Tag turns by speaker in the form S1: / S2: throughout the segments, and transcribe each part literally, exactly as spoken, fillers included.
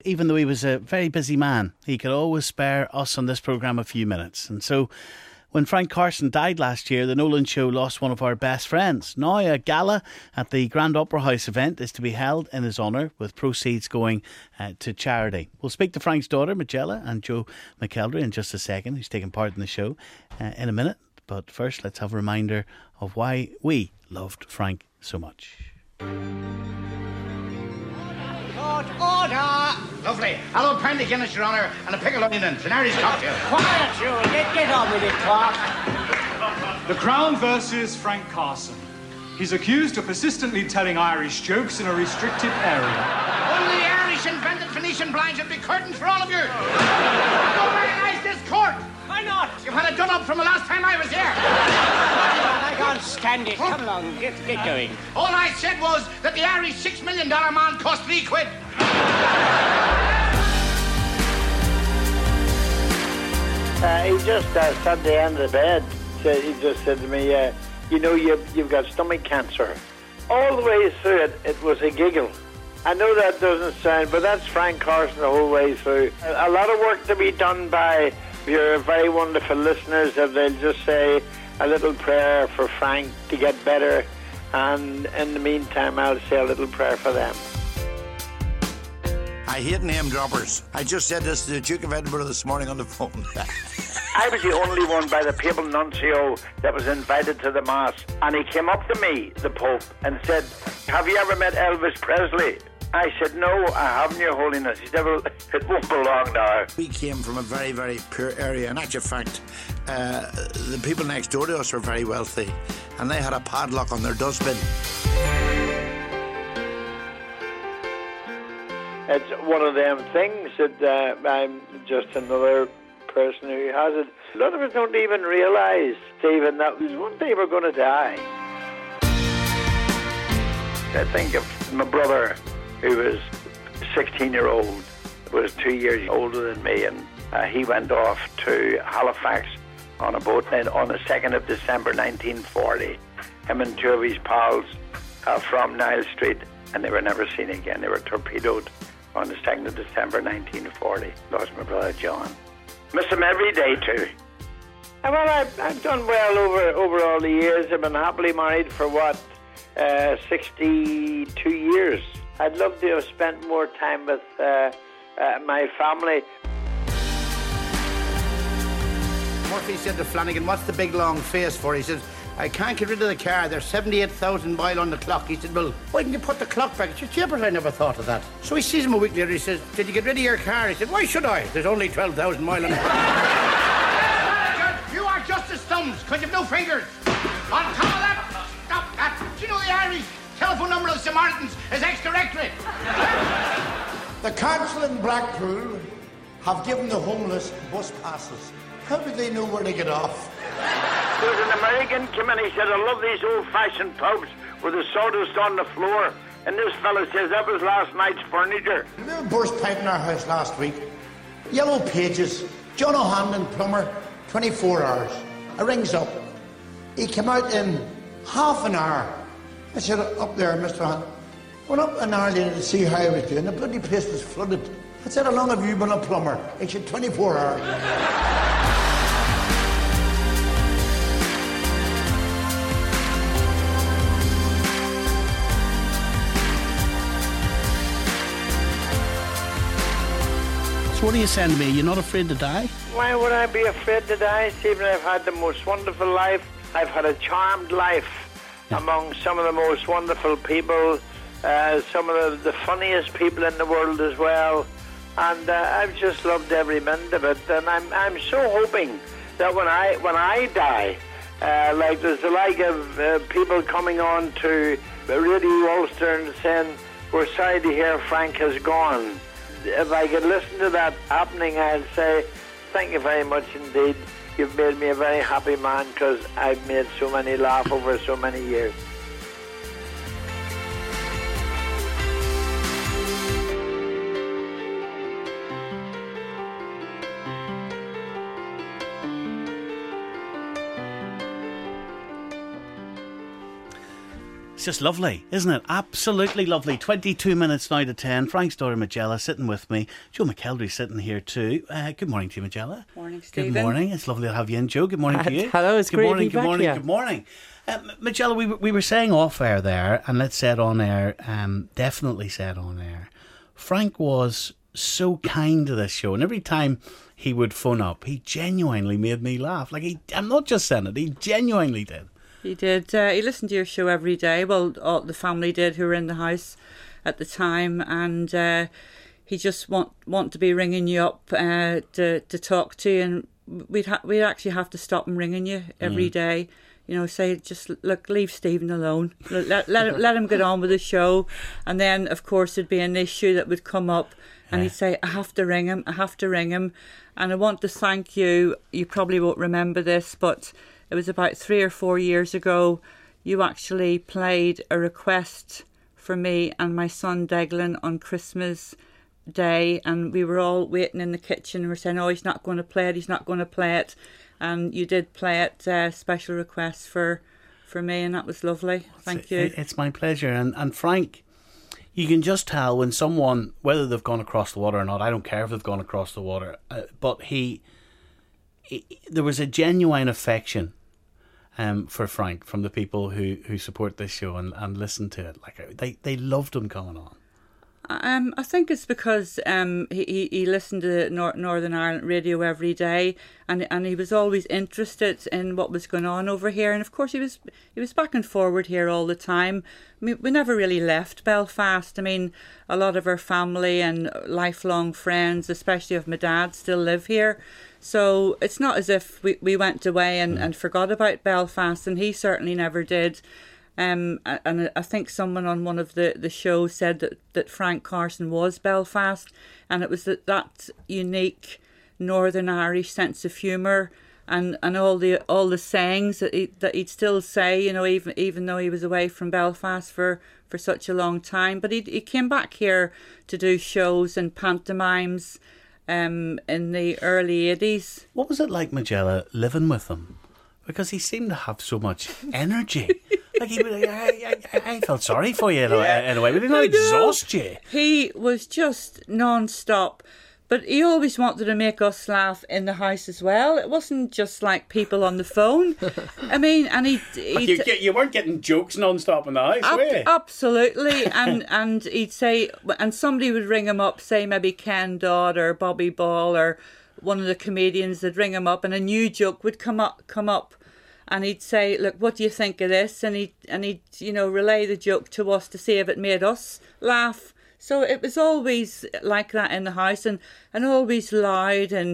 S1: Even though he was a very busy man, he could always spare us on this programme a few minutes. And so when Frank Carson died last year, the Nolan Show lost one of our best friends. Now a gala at the Grand Opera House event is to be held in his honour, with proceeds going uh, to charity. We'll speak to Frank's daughter, Majella, and Joe McKeldry in just a second, who's taking part in the show uh, in a minute. But first, let's have a reminder of why we loved Frank so much.
S2: Order! Order! Lovely. Hello, Pandy Guinness, Your Honour, and a pickle onion and an Irish cocktail.
S3: Quiet, you. Get, get on with it, Clark.
S4: The Crown versus Frank Carson. He's accused of persistently telling Irish jokes in a restricted area.
S2: Only the Irish invented Phoenician blinds and be curtains for all of you. Don't recognise this court.
S3: Why not?
S2: You've had it done up from the last time I was here.
S3: I can't stand it. Come along, get, get going.
S2: All I said was that the Irish six million dollar man cost three quid.
S5: Uh, he just uh, sat at the end of the bed. So he just said to me, uh, you know, you've, you've got stomach cancer. All the way through it, it was a giggle. I know that doesn't sound, but that's Frank Carson the whole way through. A, a lot of work to be done by your very wonderful listeners, if they'll just say a little prayer for Frank to get better, and in the meantime I'll say a little prayer for them.
S6: I hate name droppers. I just said this to the Duke of Edinburgh this morning on the phone.
S5: I was the only one by the papal nuncio that was invited to the mass, and he came up to me, the Pope, and said, have you ever met Elvis Presley? I said, no, I haven't, Your Holiness. He said, well, it won't be long now.
S6: We came from a very, very poor area. In actual fact, uh, the people next door to us were very wealthy, and they had a padlock on their dustbin.
S5: It's one of them things that uh, I'm just another person who has it. A lot of us don't even realise, Stephen, that one day we're going to die. I think of my brother, who was sixteen year old, was two years older than me, and uh, he went off to Halifax on a boat on the second of December nineteen forty. Him and two of his pals uh, from Nile Street, and they were never seen again. They were torpedoed on the second of December nineteen forty. Lost my brother John. Miss him every day too. Uh, well, I've, I've done well over, over all the years. I've been happily married for what, uh, sixty-two years. I'd love to have spent more time with uh, uh, my family.
S7: Murphy said to Flanagan, what's the big long face for? He says, I can't get rid of the car. There's seventy-eight thousand mile on the clock. He said, well, why didn't you put the clock back? He said, yeah, but I never thought of that. So he sees him a week later. He says, did you get rid of your car? He said, why should I? There's only twelve thousand mile on it.
S2: You are just as thumbs, because you've no fingers. On top of that, stop that. Do you know the Irish telephone number of Samaritans is ex-directorate?
S8: The council in Blackpool have given the homeless bus passes. How do they know where to get off?
S5: There was an American came in, he said, I love these old-fashioned pubs with the sawdust on the floor. And this fella says that was last night's furniture.
S8: We had a burst pipe in our house last week. Yellow pages, John O'Hanlon plumber, twenty-four hours. I rings up. He came out in half an hour. I said, up there, Mister O'Hanlon. Went up an hour later to see how I was doing. The bloody place was flooded. I said, how long have you been a plumber? He said, twenty-four hours.
S1: What are you saying to me? You're not afraid to die?
S5: Why would I be afraid to die, Stephen? I've had the most wonderful life. I've had a charmed life yeah. among some of the most wonderful people, uh, some of the, the funniest people in the world as well. And uh, I've just loved every minute of it. And I'm I'm so hoping that when I when I die, uh, like there's the like of uh, people coming on to Radio Ulster and saying, we're sorry to hear Frank has gone. If I could listen to that happening, I'd say, thank you very much indeed. You've made me a very happy man, because I've made so many laugh over so many years.
S1: It's just lovely, isn't it? Absolutely lovely. twenty-two minutes now to ten. Frank's daughter Majella sitting with me. Joe McKeldry's sitting here too. Uh, good morning to you, Majella.
S9: Morning, Stephen.
S1: Good morning. It's lovely to have you in, Joe. Good morning to you.
S10: Hello, it's
S1: good
S10: great
S1: morning,
S10: to be
S1: good
S10: back
S1: morning,
S10: here.
S1: Good morning. Uh, Majella, we, we were saying off air there, and let's say it on air, um, definitely said on air, Frank was so kind to this show, and every time he would phone up, he genuinely made me laugh. Like, he, I'm not just saying it, he genuinely did.
S9: He did. Uh, he listened to your show every day. Well, all the family did who were in the house at the time, and uh, he just want want to be ringing you up uh, to to talk to you, and we'd ha- we'd actually have to stop him ringing you every mm. day. You know, say, just look, leave Stephen alone. Let let him, let him get on with the show, and then of course there'd be an issue that would come up, and he'd say, I have to ring him. I have to ring him, and I want to thank you. You probably won't remember this, but it was about three or four years ago, you actually played a request for me and my son Declan on Christmas Day, and we were all waiting in the kitchen and we're saying, oh, he's not going to play it, he's not going to play it. And you did play it, uh, special request for for me, and that was lovely. Thank
S1: it's,
S9: you.
S1: It's my pleasure. And, and Frank, you can just tell when someone, whether they've gone across the water or not, I don't care if they've gone across the water, uh, but he, he, there was a genuine affection Um, for Frank from the people who, who support this show and, and listen to it. Like they, they loved him coming on.
S9: Um, I think it's because um, he, he listened to Nor- Northern Ireland radio every day, and and he was always interested in what was going on over here. And of course, he was he was back and forward here all the time. I mean, we never really left Belfast. I mean, a lot of our family and lifelong friends, especially of my dad, still live here. So it's not as if we, we went away and, mm. and forgot about Belfast, and he certainly never did. Um, and I think someone on one of the, the shows said that, that Frank Carson was Belfast, and it was that, that unique Northern Irish sense of humour and, and all the all the sayings that he, that he'd still say, you know, even even though he was away from Belfast for, for such a long time. But he he came back here to do shows and pantomimes um, in the early eighties.
S1: What was it like, Majella, living with him? Because he seemed to have so much energy. Like he, I, I, I felt sorry for you in a, in a way. We didn't exhaust you.
S9: He was just non-stop. But he always wanted to make us laugh in the house as well. It wasn't just like people on the phone. I mean, and he...
S1: You, you weren't getting jokes non-stop in the house, ab- were you?
S9: Absolutely. and and he'd say... And somebody would ring him up, say maybe Ken Dodd or Bobby Ball or one of the comedians. They'd ring him up and a new joke would come up, come up. And he'd say, look, what do you think of this? And he'd, and he'd, you know, relay the joke to us to see if it made us laugh. So it was always like that in the house, and, and always loud and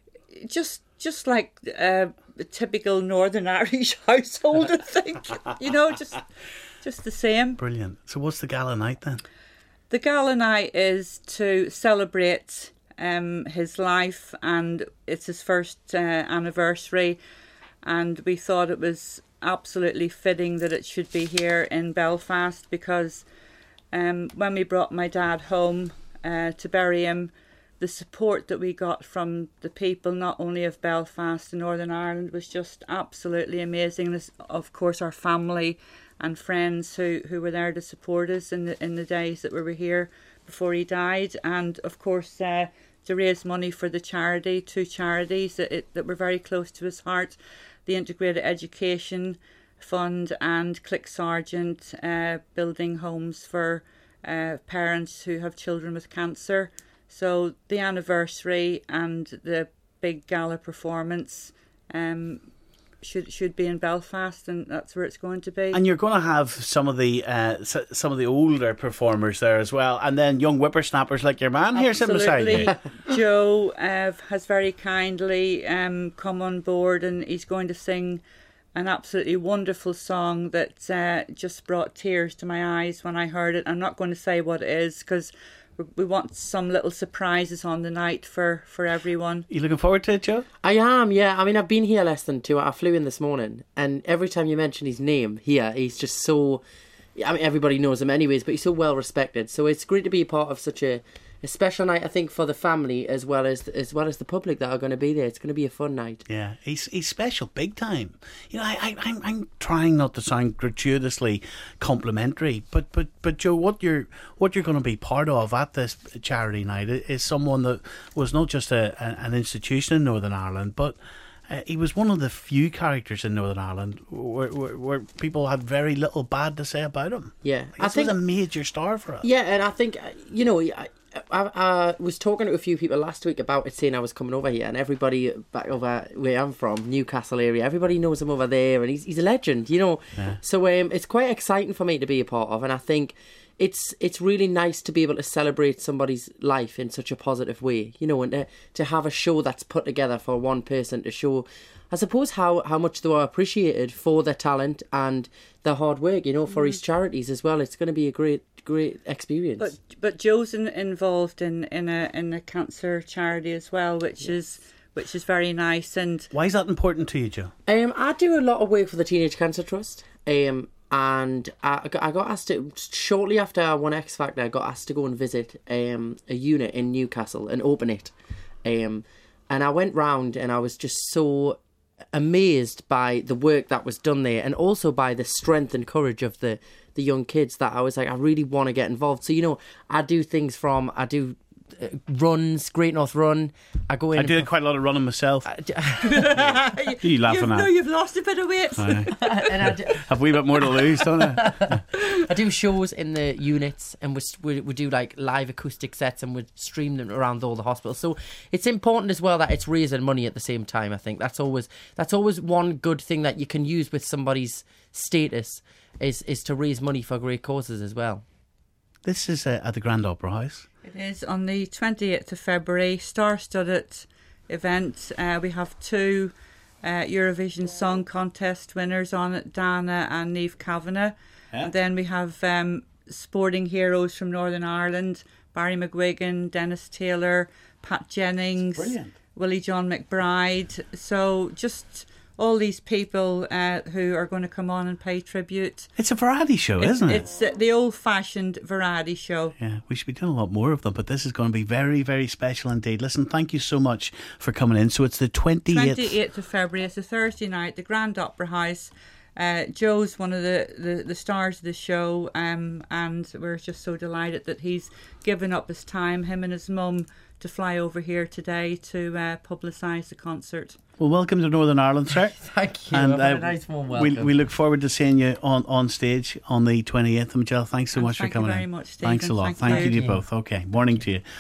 S9: just just like uh, a typical Northern Irish household, I think. You know, just just the same.
S1: Brilliant. So what's the gala night then?
S9: The gala night is to celebrate um, his life, and it's his first uh, anniversary. And we thought it was absolutely fitting that it should be here in Belfast, because um, when we brought my dad home uh, to bury him, the support that we got from the people, not only of Belfast and Northern Ireland, was just absolutely amazing. This, of course, our family and friends who, who were there to support us in the in the days that we were here before he died, and of course uh, to raise money for the charity, two charities that, it, that were very close to his heart. The Integrated Education Fund and Click Sargent, uh, building homes for uh, parents who have children with cancer. So the anniversary and the big gala performance um, should should be in Belfast, and that's where it's going to be.
S1: And you're going to have some of the uh, some of the older performers there as well, and then young whippersnappers like your man here sitting beside you.
S9: Joe uh, has very kindly um, come on board, and he's going to sing an absolutely wonderful song that uh, just brought tears to my eyes when I heard it. I'm not going to say what it is, because we want some little surprises on the night for, for everyone.
S1: You looking forward to it, Joe?
S10: I am, yeah. I mean, I've been here less than two hours. I flew in this morning, and every time you mention his name here, he's just so... I mean, everybody knows him anyways, but he's so well respected. So it's great to be a part of such a, a special night, I think, for the family as well as as well as the public that are going to be there. It's going to be a fun night.
S1: Yeah, he's he's special, big time. You know, I, I I'm I'm trying not to sound gratuitously complimentary, but but but Joe, what you're what you're going to be part of at this charity night is someone that was not just a, a an institution in Northern Ireland, but Uh, he was one of the few characters in Northern Ireland where, where, where people had very little bad to say about him.
S10: Yeah,
S1: I think he was a major star for us.
S10: Yeah, and I think, you know, I, I, I was talking to a few people last week about it, saying I was coming over here, and everybody back over where I'm from, Newcastle area, everybody knows him over there, and he's he's a legend, you know. Yeah. So um, it's quite exciting for me to be a part of, and I think it's it's really nice to be able to celebrate somebody's life in such a positive way, you know, and to, to have a show that's put together for one person to show, I suppose, how, how much they are appreciated for their talent and their hard work, you know, for mm. his charities as well. It's going to be a great great experience.
S9: But but Joe's in, involved in, in a in a cancer charity as well, which yes. is which is very nice. And
S1: why is that important to you, Joe?
S10: Um, I do a lot of work for the Teenage Cancer Trust. Um. And I got, I got asked to, shortly after I won X Factor, I got asked to go and visit um, a unit in Newcastle and open it. Um, and I went round and I was just so amazed by the work that was done there, and also by the strength and courage of the, the young kids, that I was like, I really want to get involved. So, you know, I do things from, I do runs, Great North Run. I go in.
S1: I do quite a lot of running myself.
S9: yeah.
S1: you laughing
S9: you've,
S1: at?
S9: No, you've lost a bit of weight.
S10: and I do,
S1: have we got more to lose, don't I?
S10: I do shows in the units, and we, we we do like live acoustic sets, and we stream them around all the hospitals. So it's important as well that it's raising money at the same time. I think that's always that's always one good thing that you can use with somebody's status is is to raise money for great causes as well.
S1: This is uh, at the Grand Opera House.
S9: It is on the twenty-eighth of February, star-studded event. Uh, we have two uh, Eurovision Song Contest winners on it, Dana and Niamh Kavanagh. Yeah. And then we have um, sporting heroes from Northern Ireland, Barry McGuigan, Dennis Taylor, Pat Jennings, Willie John McBride. So just all these people uh, who are going to come on and pay tribute.
S1: It's a variety show,
S9: it's,
S1: isn't it?
S9: It's uh, the old-fashioned variety show.
S1: Yeah, we should be doing a lot more of them, but this is going to be very, very special indeed. Listen, thank you so much for coming in. So it's the twenty-eighth...
S9: twenty-eighth of February. It's a Thursday night, the Grand Opera House. Uh, Joe's one of the, the, the stars of the show, um, and we're just so delighted that he's given up his time, him and his mum, to fly over here today to uh, publicise the concert.
S1: Well, welcome to Northern Ireland, sir.
S10: Thank you.
S1: And
S10: uh,
S1: a
S10: nice warm welcome.
S1: We, we look forward to seeing you on, on stage on the twenty-eighth. Michelle, thanks so
S9: and
S1: much for coming in.
S9: Thank you very much, Stephen.
S1: Thanks a lot.
S9: Thank,
S1: thank
S9: you.
S1: you to you both. Okay, morning to you.